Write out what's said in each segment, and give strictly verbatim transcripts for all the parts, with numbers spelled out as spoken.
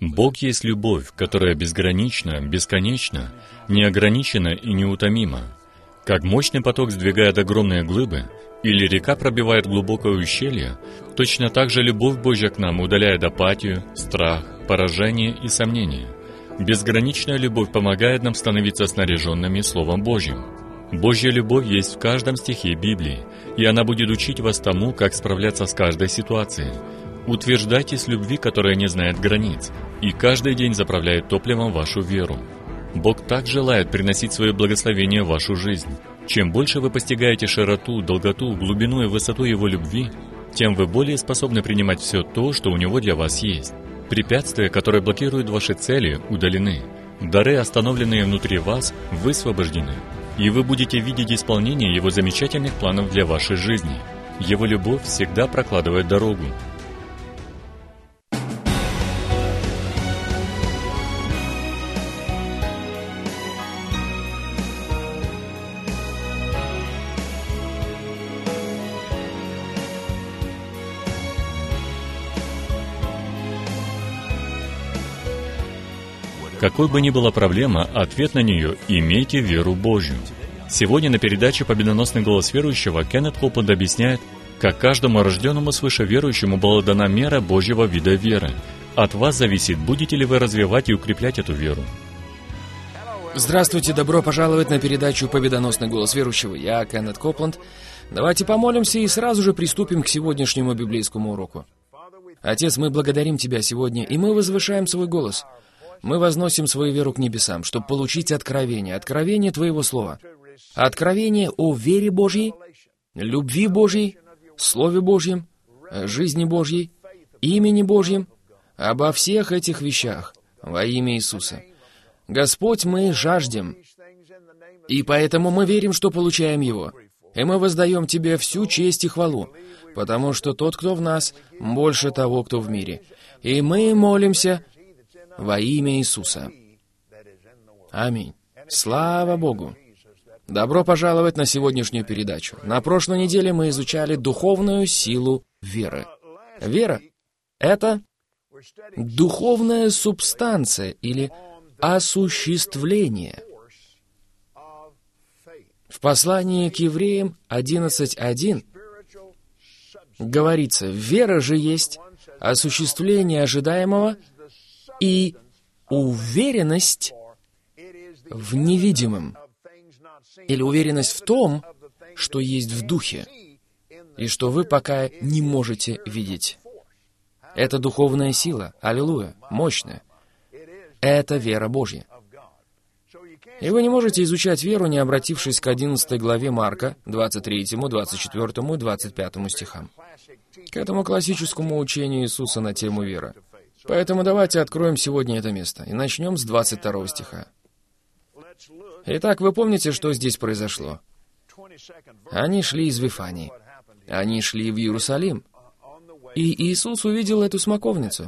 Бог есть любовь, которая безгранична, бесконечна, неограничена и неутомима. Как мощный поток сдвигает огромные глыбы, или река пробивает глубокое ущелье, точно так же любовь Божья к нам удаляет апатию, страх, поражение и сомнения. Безграничная любовь помогает нам становиться снаряженными Словом Божьим. Божья любовь есть в каждом стихе Библии, и она будет учить вас тому, как справляться с каждой ситуацией. Утверждайтесь в любви, которая не знает границ, и каждый день заправляет топливом вашу веру. Бог так желает приносить свое благословение в вашу жизнь. Чем больше вы постигаете широту, долготу, глубину и высоту Его любви, тем вы более способны принимать все то, что у Него для вас есть. Препятствия, которые блокируют ваши цели, удалены. Дары, остановленные внутри вас, высвобождены. И вы будете видеть исполнение Его замечательных планов для вашей жизни. Его любовь всегда прокладывает дорогу. Какой бы ни была проблема, ответ на нее – имейте веру Божью. Сегодня на передаче «Победоносный голос верующего» Кеннет Копланд объясняет, как каждому рожденному свыше верующему была дана мера Божьего вида веры. От вас зависит, будете ли вы развивать и укреплять эту веру. Здравствуйте, добро пожаловать на передачу «Победоносный голос верующего». Я Кеннет Копланд. Давайте помолимся и сразу же приступим к сегодняшнему библейскому уроку. Отец, мы благодарим Тебя сегодня, и мы возвышаем свой голос. Мы возносим свою веру к небесам, чтобы получить откровение, откровение Твоего Слова. Откровение о вере Божьей, любви Божьей, Слове Божьем, жизни Божьей, имени Божьем, обо всех этих вещах во имя Иисуса. Господь, мы жаждем, и поэтому мы верим, что получаем Его. И мы воздаем Тебе всю честь и хвалу, потому что тот, кто в нас, больше того, кто в мире. И мы молимся во имя Иисуса. Аминь. Слава Богу. Добро пожаловать на сегодняшнюю передачу. На прошлой неделе мы изучали духовную силу веры. Вера — это духовная субстанция или осуществление. В послании к Евреям одиннадцать один говорится: «Вера же есть осуществление ожидаемого и уверенность в невидимом», или уверенность в том, что есть в духе, и что вы пока не можете видеть. Это духовная сила, аллилуйя, мощная. Это вера Божья. И вы не можете изучать веру, не обратившись к одиннадцатой главе Марка, двадцать третьему, двадцать четвёртому и двадцать пятому стихам, к этому классическому учению Иисуса на тему веры. Поэтому давайте откроем сегодня это место и начнем с двадцать второго стиха. Итак, вы помните, что здесь произошло? Они шли из Вифании. Они шли в Иерусалим. И Иисус увидел эту смоковницу.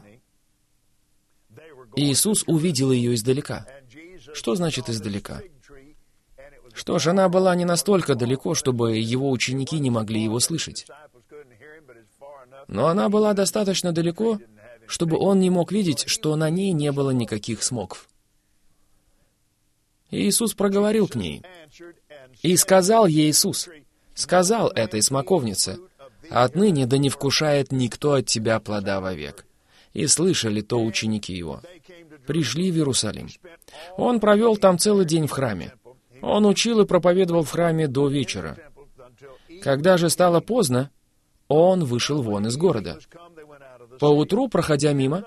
Иисус увидел ее издалека. Что значит издалека? Что ж, она была не настолько далеко, чтобы его ученики не могли его слышать. Но она была достаточно далеко, чтобы он не мог видеть, что на ней не было никаких смокв. И Иисус проговорил к ней. «И сказал ей Иисус, сказал этой смоковнице, отныне да не вкушает никто от тебя плода вовек». И слышали то ученики его. Пришли в Иерусалим. Он провел там целый день в храме. Он учил и проповедовал в храме до вечера. Когда же стало поздно, он вышел вон из города. Поутру, проходя мимо,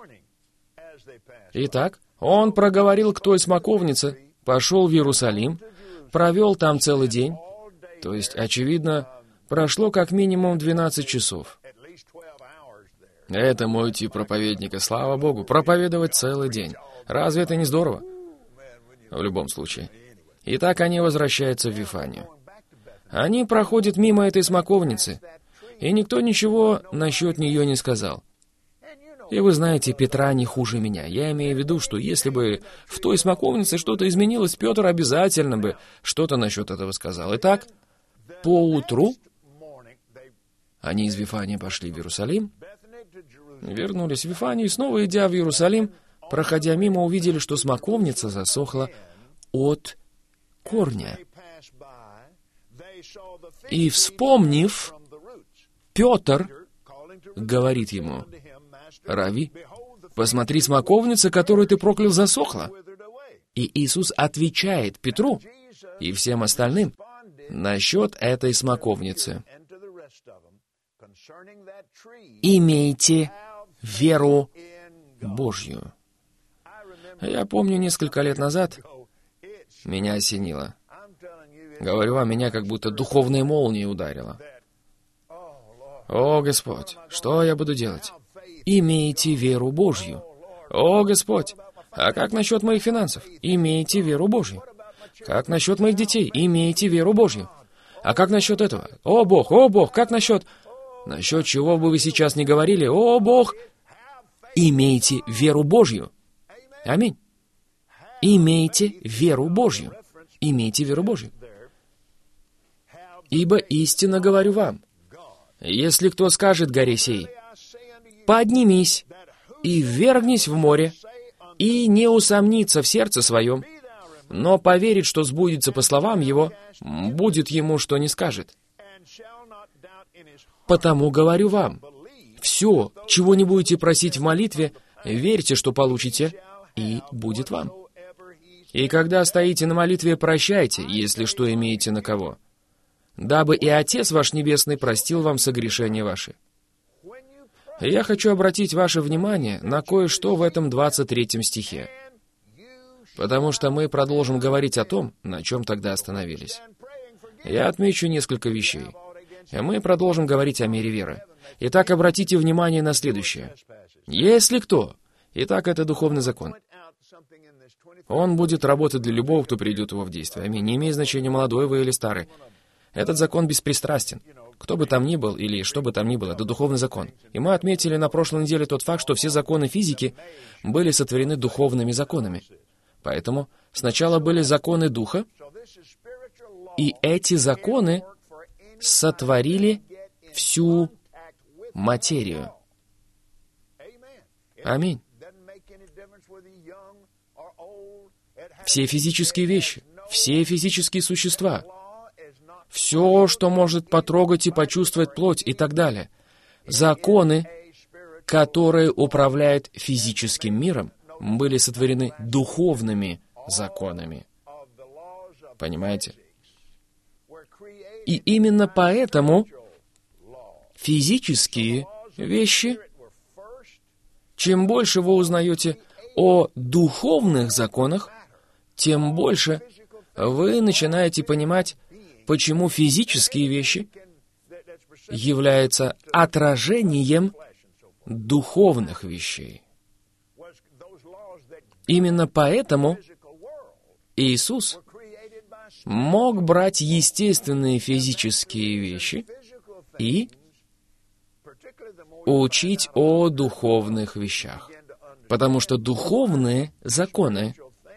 итак, он проговорил к той смоковнице, пошел в Иерусалим, провел там целый день, то есть, очевидно, прошло как минимум двенадцать часов. Это мой тип проповедника, слава Богу, проповедовать целый день. Разве это не здорово? В любом случае. Итак, они возвращаются в Вифанию. Они проходят мимо этой смоковницы, и никто ничего насчет нее не сказал. И вы знаете, Петра не хуже меня. Я имею в виду, что если бы в той смоковнице что-то изменилось, Петр обязательно бы что-то насчет этого сказал. Итак, поутру они из Вифании пошли в Иерусалим, вернулись в Вифанию, и снова, идя в Иерусалим, проходя мимо, увидели, что смоковница засохла от корня. И, вспомнив, Петр говорит ему: «Рави, посмотри, смоковница, которую ты проклял, засохла». И Иисус отвечает Петру и всем остальным насчет этой смоковницы: «Имейте веру Божью». Я помню, несколько лет назад меня осенило. Говорю вам, меня как будто духовной молнией ударило. «О, Господь, что я буду делать?» «Имейте веру Божью». «О, Господь, а как насчет моих финансов?» «Имейте веру Божью». «Как насчет моих детей?» «Имейте веру Божью». «А как насчет этого?» «О, Бог, о, Бог, как насчет...» Насчет чего бы вы сейчас ни говорили, «О, Бог!» Имейте веру Божью. Аминь. Имейте веру Божью. Имейте веру Божью. «Ибо истинно говорю вам, если кто скажет горе сей: поднимись и ввергнись в море, и не усомнится в сердце своем, но поверит, что сбудется по словам его, будет ему, что не скажет. Потому говорю вам, все, чего не будете просить в молитве, верьте, что получите, и будет вам. И когда стоите на молитве, прощайте, если что имеете на кого, дабы и Отец ваш Небесный простил вам согрешения ваши». Я хочу обратить ваше внимание на кое-что в этом двадцать третьем стихе, потому что мы продолжим говорить о том, на чем тогда остановились. Я отмечу несколько вещей, и мы продолжим говорить о мере веры. Итак, обратите внимание на следующее. Если кто, итак, это духовный закон. Он будет работать для любого, кто приведет его в действие. Аминь. Не имеет значения, молодой вы или старый. Этот закон беспристрастен. Кто бы там ни был, или что бы там ни было, это духовный закон. И мы отметили на прошлой неделе тот факт, что все законы физики были сотворены духовными законами. Поэтому сначала были законы Духа, и эти законы сотворили всю материю. Аминь. Все физические вещи, все физические существа, все, что может потрогать и почувствовать плоть и так далее. Законы, которые управляют физическим миром, были сотворены духовными законами. Понимаете? И именно поэтому физические вещи, чем больше вы узнаете о духовных законах, тем больше вы начинаете понимать, почему физические вещи являются отражением духовных вещей. Именно поэтому Иисус мог брать естественные физические вещи и учить о духовных вещах, потому что духовные законы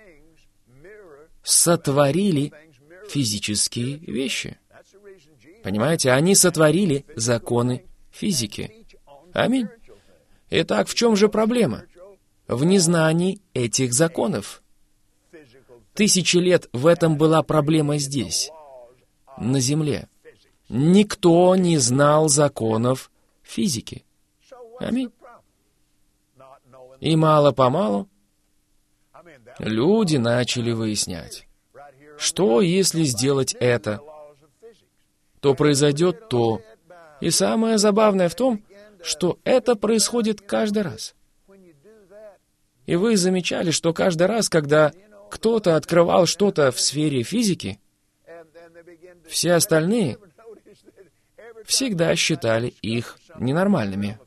сотворили физические вещи. Понимаете, они сотворили законы физики. Аминь. Итак, в чем же проблема? В незнании этих законов. Тысячи лет в этом была проблема здесь, на Земле. Никто не знал законов физики. Аминь. И мало-помалу люди начали выяснять, что если сделать это, то произойдет то. И самое забавное в том, что это происходит каждый раз. И вы замечали, что каждый раз, когда кто-то открывал что-то в сфере физики, все остальные всегда считали их ненормальными.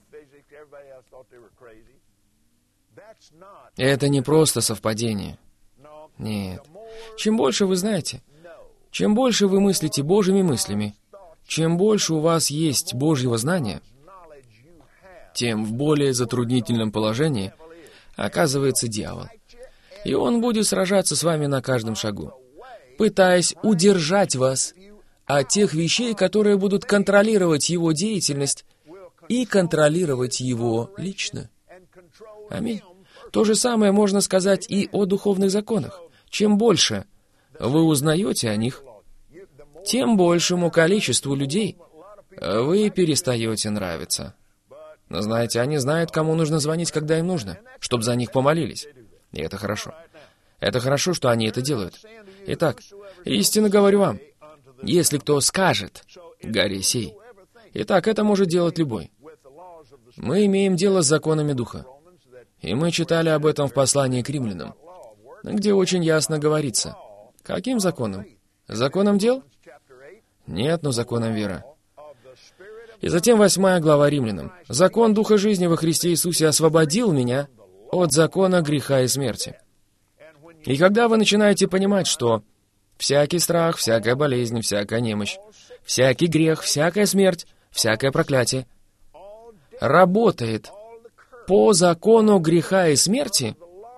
Это не просто совпадение. Нет. Чем больше вы знаете, чем больше вы мыслите Божьими мыслями, чем больше у вас есть Божьего знания, тем в более затруднительном положении оказывается дьявол. И он будет сражаться с вами на каждом шагу, пытаясь удержать вас от тех вещей, которые будут контролировать его деятельность и контролировать его лично. Аминь. То же самое можно сказать и о духовных законах. Чем больше вы узнаете о них, тем большему количеству людей вы перестаете нравиться. Но знаете, они знают, кому нужно звонить, когда им нужно, чтобы за них помолились. И это хорошо. Это хорошо, что они это делают. Итак, истинно говорю вам, если кто скажет «Гори сей», итак, это может делать любой. Мы имеем дело с законами Духа. И мы читали об этом в послании к римлянам, где очень ясно говорится. Каким законом? Законом дел? Нет, но законом веры. И затем восьмая глава римлянам. «Закон Духа жизни во Христе Иисусе освободил меня от закона греха и смерти». И когда вы начинаете понимать, что всякий страх, всякая болезнь, всякая немощь, всякий грех, всякая смерть, всякое проклятие работает по закону греха и смерти,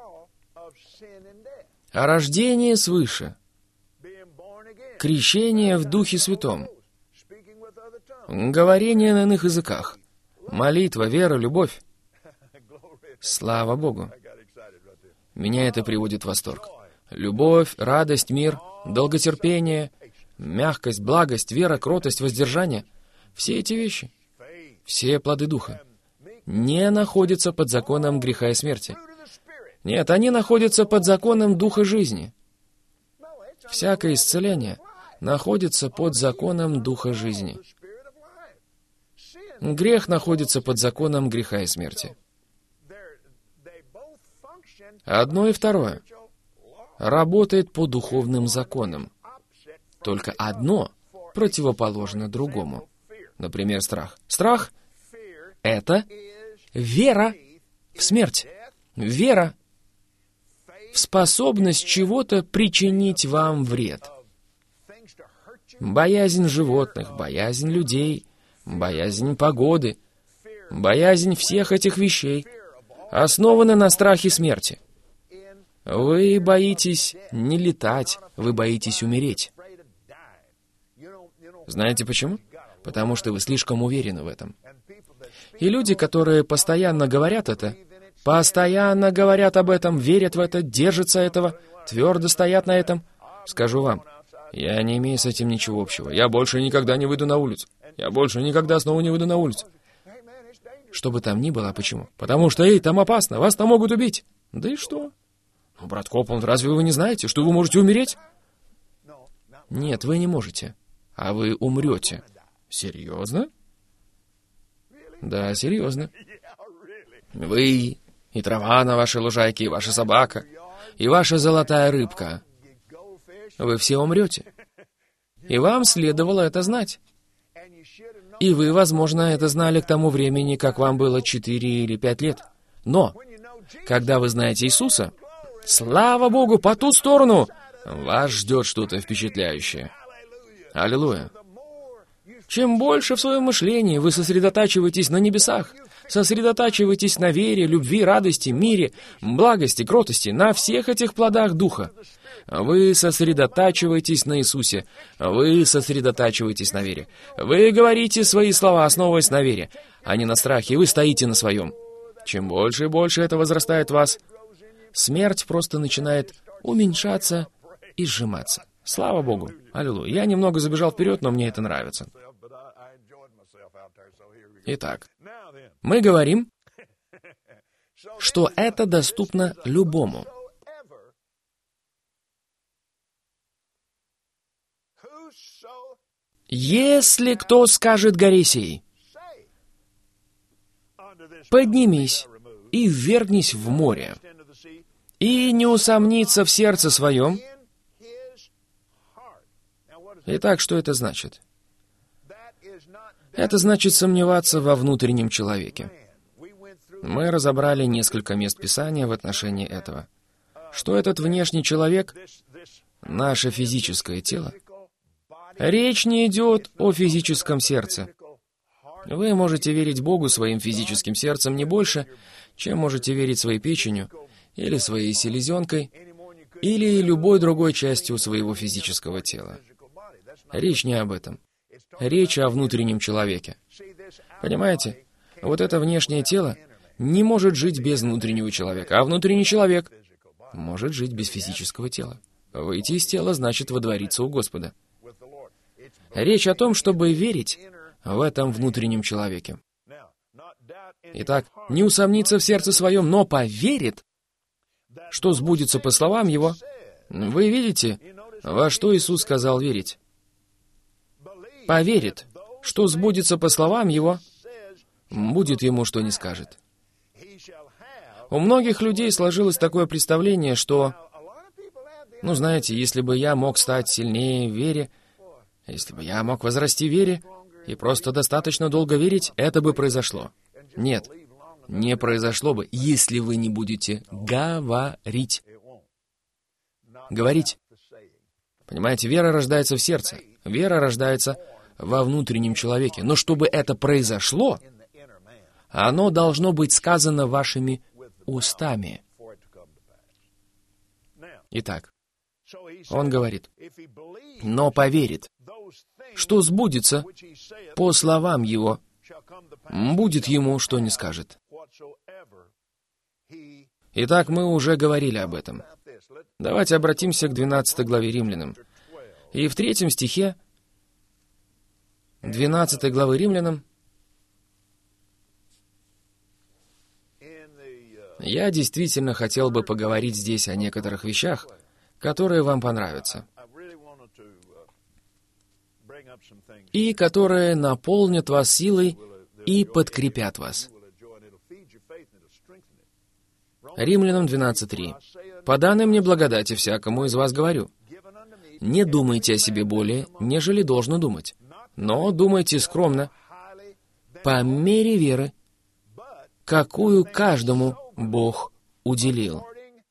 а рождение свыше, крещение в Духе Святом, говорение на иных языках, молитва, вера, любовь. Слава Богу! Меня это приводит в восторг. Любовь, радость, мир, долготерпение, мягкость, благость, вера, кротость, воздержание — все эти вещи, все плоды Духа, не находятся под законом греха и смерти. Нет, они находятся под законом Духа жизни. Всякое исцеление находится под законом Духа жизни. Грех находится под законом греха и смерти. Одно и второе работает по духовным законам. Только одно противоположно другому. Например, страх. Страх — это вера в смерть. Вера в способность чего-то причинить вам вред. Боязнь животных, боязнь людей, боязнь погоды, боязнь всех этих вещей основана на страхе смерти. Вы боитесь не летать, вы боитесь умереть. Знаете почему? Потому что вы слишком уверены в этом. И люди, которые постоянно говорят это, постоянно говорят об этом, верят в это, держатся этого, твердо стоят на этом, скажу вам, я не имею с этим ничего общего. Я больше никогда не выйду на улицу. Я больше никогда снова не выйду на улицу. Что бы там ни было, почему? Потому что, эй, там опасно, вас там могут убить. Да и что? Ну, брат Копланд, разве вы не знаете, что вы можете умереть? Нет, вы не можете. А вы умрете. Серьезно? Да, серьезно. Вы, и трава на вашей лужайке, и ваша собака, и ваша золотая рыбка. Вы все умрете. И вам следовало это знать. И вы, возможно, это знали к тому времени, как вам было четыре или пять лет. Но, когда вы знаете Иисуса, слава Богу, по ту сторону вас ждет что-то впечатляющее. Аллилуйя. Чем больше в своем мышлении вы сосредотачиваетесь на небесах, сосредотачиваетесь на вере, любви, радости, мире, благости, кротости, на всех этих плодах Духа, вы сосредотачиваетесь на Иисусе, вы сосредотачиваетесь на вере. Вы говорите свои слова, основываясь на вере, а не на страхе, и вы стоите на своем. Чем больше и больше это возрастает в вас, смерть просто начинает уменьшаться и сжиматься. Слава Богу. Аллилуйя. Я немного забежал вперед, но мне это нравится. Итак, мы говорим, что это доступно любому. Если кто скажет горе сей, поднимись и ввергнись в море, и не усомнится в сердце своем. Итак, что это значит? Это значит сомневаться во внутреннем человеке. Мы разобрали несколько мест Писания в отношении этого. Что этот внешний человек — наше физическое тело. Речь не идет о физическом сердце. Вы можете верить Богу своим физическим сердцем не больше, чем можете верить своей печенью, или своей селезенкой, или любой другой частью своего физического тела. Речь не об этом. Речь о внутреннем человеке. Понимаете? Вот это внешнее тело не может жить без внутреннего человека, а внутренний человек может жить без физического тела. Выйти из тела значит водвориться у Господа. Речь о том, чтобы верить в этом внутреннем человеке. Итак, не усомнится в сердце своем, но поверит, что сбудется по словам его. Вы видите, во что Иисус сказал верить? Поверит, что сбудется по словам его, будет ему, что не скажет. У многих людей сложилось такое представление, что, ну, знаете, если бы я мог стать сильнее в вере, если бы я мог возрасти в вере и просто достаточно долго верить, это бы произошло. Нет, не произошло бы, если вы не будете говорить. Говорить. Понимаете, вера рождается в сердце, вера рождается во внутреннем человеке. Но чтобы это произошло, оно должно быть сказано вашими устами. Итак, он говорит, но поверит, что сбудется по словам его, будет ему, что не скажет. Итак, мы уже говорили об этом. Давайте обратимся к двенадцатой главе Римлянам. И в третьем стихе двенадцатой главы Римлянам я действительно хотел бы поговорить здесь о некоторых вещах, которые вам понравятся, и которые наполнят вас силой и подкрепят вас. Римлянам двенадцать три. «По данной мне благодати всякому из вас говорю, не думайте о себе более, нежели должно думать, но думайте скромно, по мере веры, какую каждому Бог уделил».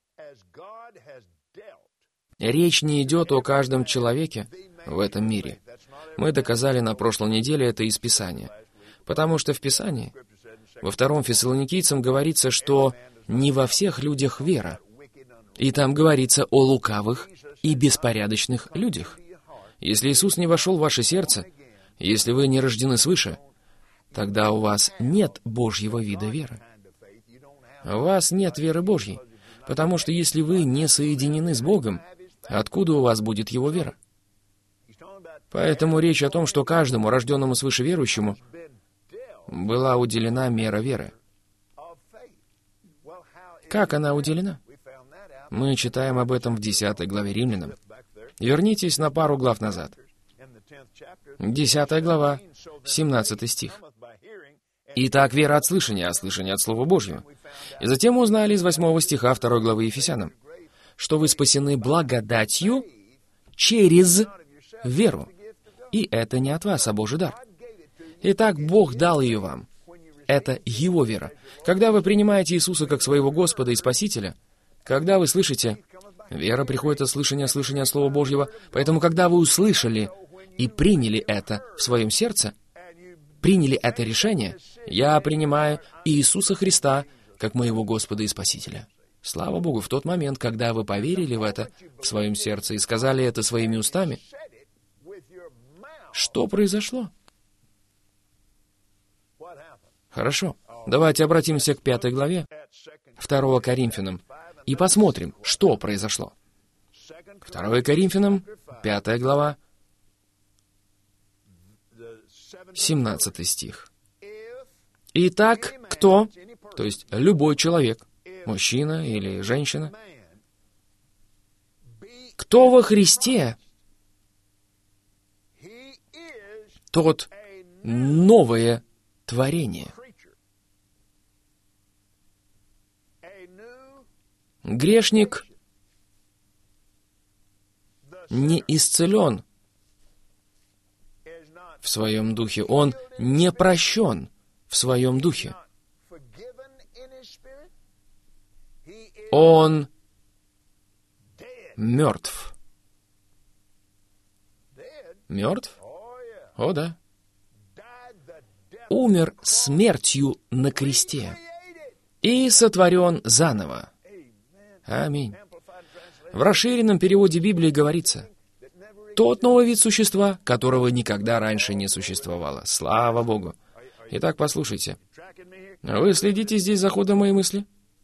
Речь не идет о каждом человеке в этом мире. Мы доказали на прошлой неделе это из Писания. Потому что в Писании, во втором Фессалоникийцам говорится, что не во всех людях вера. И там говорится о лукавых и беспорядочных людях. Если Иисус не вошел в ваше сердце, если вы не рождены свыше, тогда у вас нет Божьего вида веры. У вас нет веры Божьей, потому что если вы не соединены с Богом, откуда у вас будет Его вера? Поэтому речь о том, что каждому рожденному свыше верующему была уделена мера веры. Как она уделена? Мы читаем об этом в десятой главе Римлянам. Вернитесь на пару глав назад. десятая глава, семнадцатый стих. «Итак, вера от слышания, а слышание от Слова Божьего. И затем мы узнали из восьмого стиха второй главы Ефесянам, что вы спасены благодатью через веру. И это не от вас, а Божий дар. Итак, Бог дал ее вам. Это Его вера. Когда вы принимаете Иисуса как своего Господа и Спасителя, когда вы слышите, вера приходит от слышания, слышания от Слова Божьего, поэтому когда вы услышали и приняли это в своем сердце, приняли это решение, я принимаю Иисуса Христа как моего Господа и Спасителя. Слава Богу, в тот момент, когда вы поверили в это в своем сердце и сказали это своими устами, что произошло? Хорошо. Давайте обратимся к пятой главе второго Коринфянам и посмотрим, что произошло. второе Коринфянам, пятая глава, семнадцатый стих. «Итак, кто, то есть любой человек, мужчина или женщина, кто во Христе, тот новое творение». Грешник не исцелен в своем духе, он не прощен в своем духе. Он мертв. Мертв? О, да. Умер смертью на кресте и сотворен заново. Аминь. В расширенном переводе Библии говорится, тот новый вид существа, которого никогда раньше не существовало. Слава Богу. Итак, послушайте. Вы следите здесь за ходом моей мысли?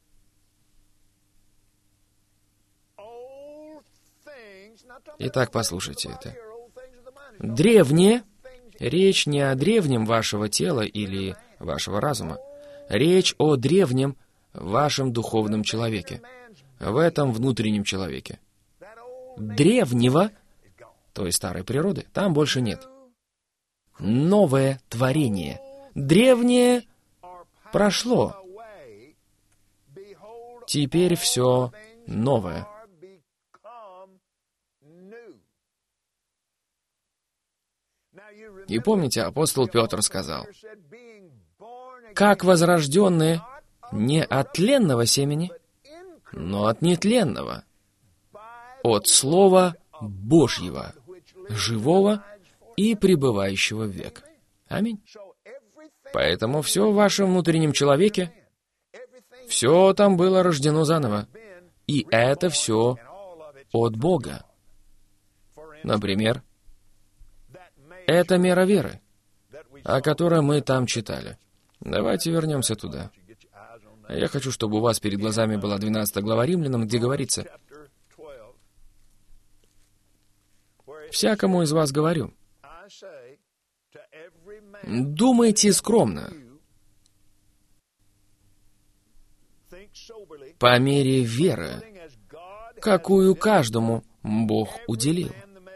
Итак, послушайте это. Древнее, речь не о древнем вашего тела или вашего разума. Речь о древнем вашем духовном человеке, в этом внутреннем человеке. Древнего, той старой природы, там больше нет. Новое творение. Древнее прошло. Теперь все новое. И помните, апостол Петр сказал, «Как возрожденные не от тленного семени, но от нетленного, от Слова Божьего, живого и пребывающего в век». Аминь. Поэтому все в вашем внутреннем человеке, все там было рождено заново. И это все от Бога. Например, это мера веры, о которой мы там читали. Давайте вернемся туда. Я хочу, чтобы у вас перед глазами была двенадцатая глава Римлянам, где говорится: «Всякому из вас говорю, думайте скромно, по мере веры, какую каждому Бог уделил».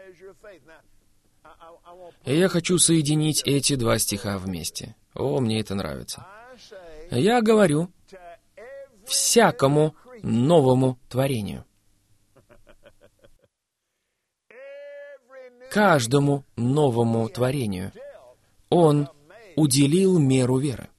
И я хочу соединить эти два стиха вместе. О, мне это нравится. Я говорю всякому новому творению. Каждому новому творению Он уделил меру веры.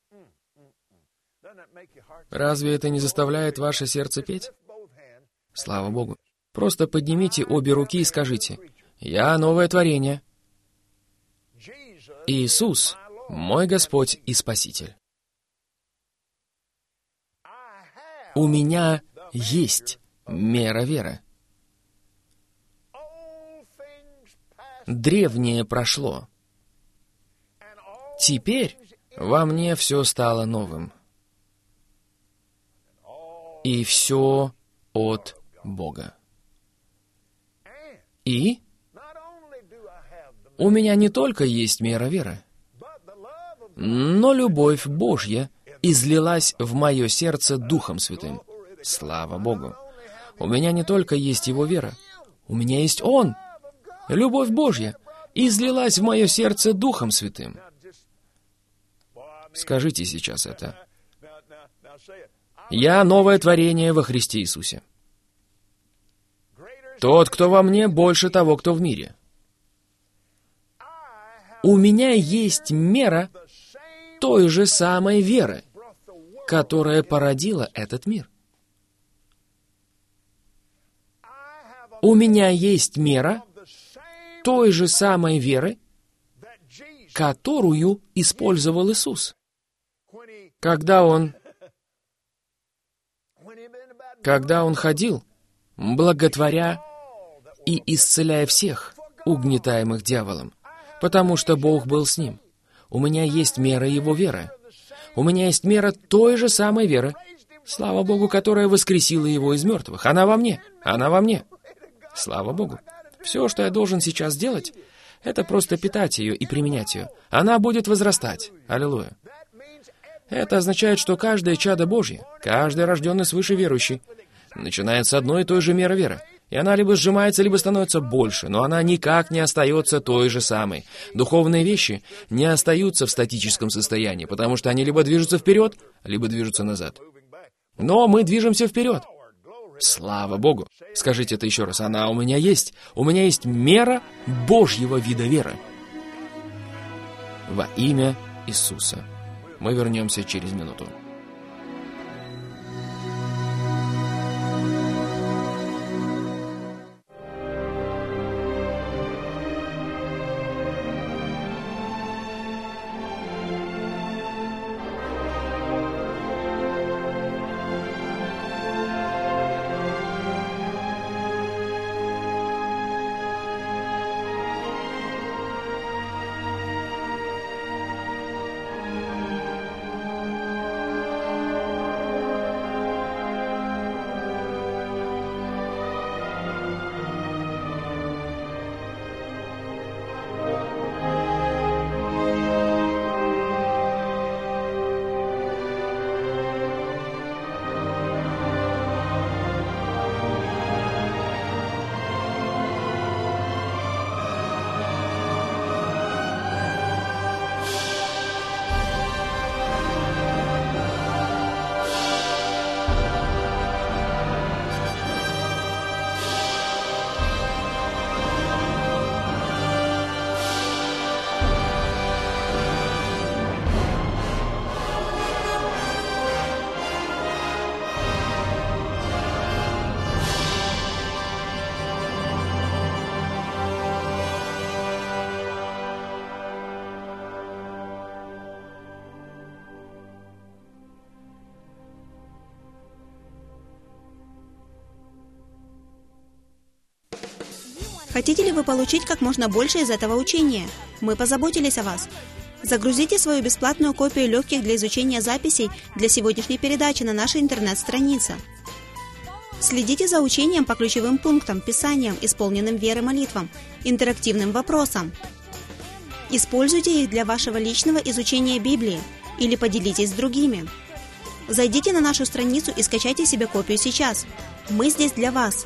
Разве это не заставляет ваше сердце петь? Слава Богу. Просто поднимите обе руки и скажите: «Я новое творение. Иисус, мой Господь и Спаситель. У меня есть мера веры. Древнее прошло. Теперь во мне все стало новым. И все от Бога. И у меня не только есть мера веры, но любовь Божья излилась в мое сердце Духом Святым. Слава Богу! У меня не только есть Его вера, у меня есть Он. Любовь Божья излилась в мое сердце Духом Святым. Скажите сейчас это. Я новое творение во Христе Иисусе. Тот, кто во мне, больше того, кто в мире. У меня есть мера той же самой веры, которая породила этот мир. У меня есть мера той же самой веры, которую использовал Иисус. Когда Он, когда Он ходил, благотворя и исцеляя всех, угнетаемых дьяволом, потому что Бог был с Ним. У меня есть мера Его веры. У меня есть мера той же самой веры, слава Богу, которая воскресила Его из мертвых. Она во мне, она во мне. Слава Богу. Все, что я должен сейчас сделать, это просто питать ее и применять ее. Она будет возрастать. Аллилуйя. Это означает, что каждое чадо Божье, каждый рожденный свыше верующий, начинает с одной и той же меры веры. И она либо сжимается, либо становится больше, но она никак не остается той же самой. Духовные вещи не остаются в статическом состоянии, потому что они либо движутся вперед, либо движутся назад. Но мы движемся вперед. Слава Богу! Скажите это еще раз. Она у меня есть. У меня есть мера Божьего вида веры. Во имя Иисуса. Мы вернемся через минуту. Хотите ли вы получить как можно больше из этого учения? Мы позаботились о вас. Загрузите свою бесплатную копию легких для изучения записей для сегодняшней передачи на нашей интернет-странице. Следите за учением по ключевым пунктам, писаниям, исполненным веры молитвам, интерактивным вопросам. Используйте их для вашего личного изучения Библии или поделитесь с другими. Зайдите на нашу страницу и скачайте себе копию сейчас. Мы здесь для вас.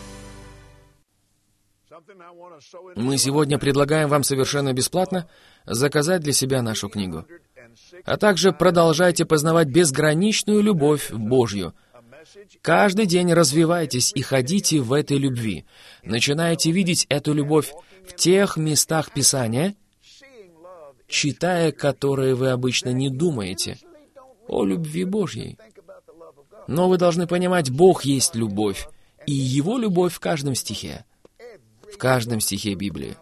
Мы сегодня предлагаем вам совершенно бесплатно заказать для себя нашу книгу. А также продолжайте познавать безграничную любовь Божью. Каждый день развивайтесь и ходите в этой любви. Начинайте видеть эту любовь в тех местах Писания, читая которые вы обычно не думаете о любви Божьей. Но вы должны понимать, Бог есть любовь, и Его любовь в каждом стихе. В каждом стихе Библии.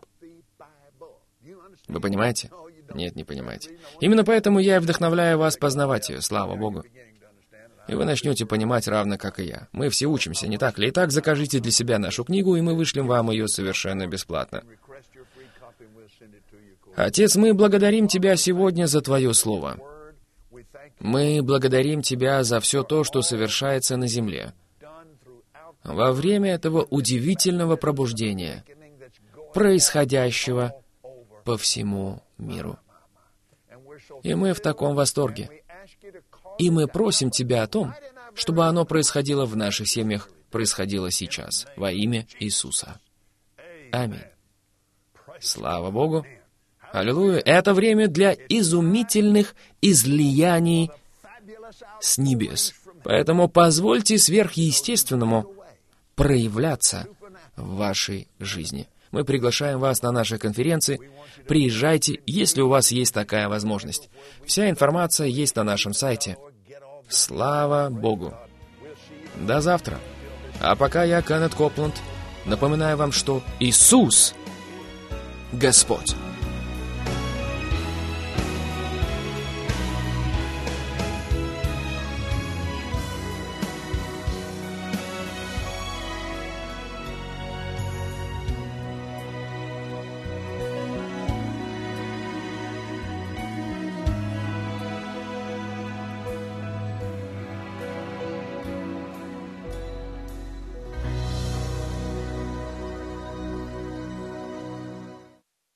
Вы понимаете? Нет, не понимаете. Именно поэтому я и вдохновляю вас познавать ее, слава Богу. И вы начнете понимать равно, как и я. Мы все учимся, не так ли? Итак, закажите для себя нашу книгу, и мы вышлем вам ее совершенно бесплатно. Отец, мы благодарим Тебя сегодня за Твое Слово. Мы благодарим Тебя за все то, что совершается на земле. Во время этого удивительного пробуждения, происходящего по всему миру. И мы в таком восторге. И мы просим Тебя о том, чтобы оно происходило в наших семьях, происходило сейчас, во имя Иисуса. Аминь. Слава Богу. Аллилуйя. Это время для изумительных излияний с небес. Поэтому позвольте сверхъестественному проявляться в вашей жизни. Мы приглашаем вас на наши конференции. Приезжайте, если у вас есть такая возможность. Вся информация есть на нашем сайте. Слава Богу. До завтра. А пока я, Кеннет Копланд, напоминаю вам, что Иисус — Господь.